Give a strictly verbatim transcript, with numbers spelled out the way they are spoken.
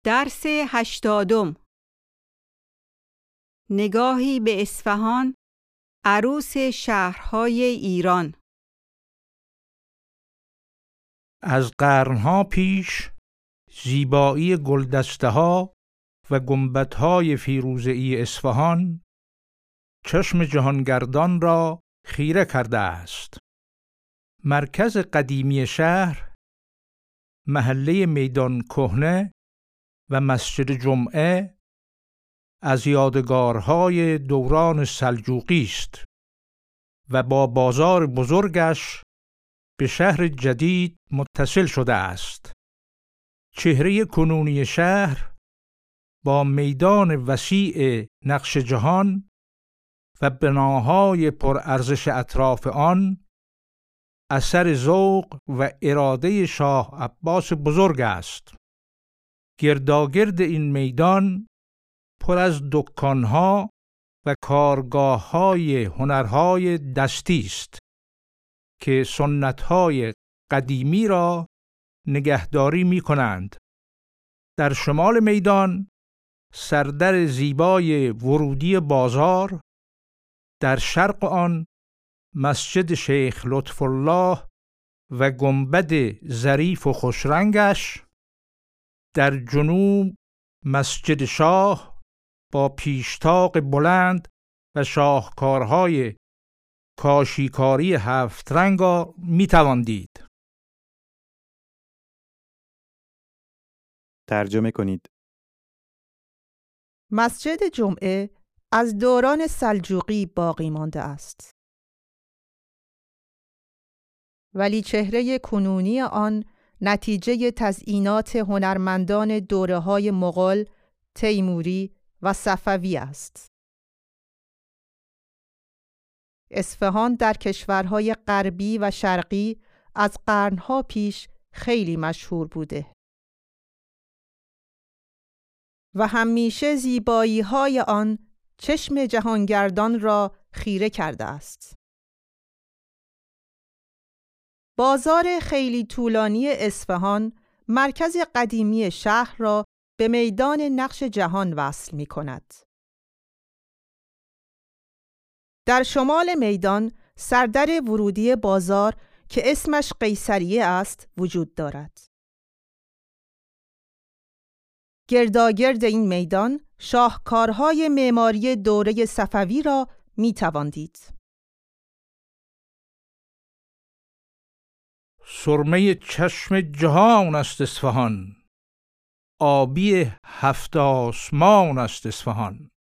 درس هشتادم. نگاهی به اصفهان، عروس شهرهای ایران. از قرنها پیش زیبایی گلدسته‌ها و گنبدهای فیروزه‌ای اصفهان چشم جهانگردان را خیره کرده است. مرکز قدیمی شهر، محله میدان کهنه و مسجد جمعه از یادگارهای دوران سلجوقی است و با بازار بزرگش به شهر جدید متصل شده است. چهره کنونی شهر با میدان وسیع نقش جهان و بناهای پرارزش اطراف آن اثر ذوق و اراده شاه عباس بزرگ است. گرداگرد این میدان پر از دکانها و کارگاه‌های هنرهای دستی است که سنت‌های قدیمی را نگهداری می‌کنند. در شمال میدان سردر زیبای ورودی بازار، در شرق آن مسجد شیخ لطف الله و گنبد ظریف و خوشرنگش، در جنوب مسجد شاه با پیشتاق بلند و شاهکارهای کاشیکاری هفت رنگ را میتوان دید. ترجمه کنید. مسجد جمعه از دوران سلجوقی باقی مانده است، ولی چهره کنونی آن نتیجه تزئینات هنرمندان دوره‌های مغول، تیموری و صفوی است. اصفهان در کشورهای غربی و شرقی از قرنها پیش خیلی مشهور بوده و همیشه زیبایی‌های آن چشم جهانگردان را خیره کرده است. بازار خیلی طولانی اصفهان مرکز قدیمی شهر را به میدان نقش جهان وصل می کند. در شمال میدان سردر ورودی بازار که اسمش قیصریه است وجود دارد. گرداگرد این میدان شاهکارهای معماری دوره صفوی را می توان دید. سرمه چشم جهان است اصفهان، آبی هفت آسمان است اصفهان.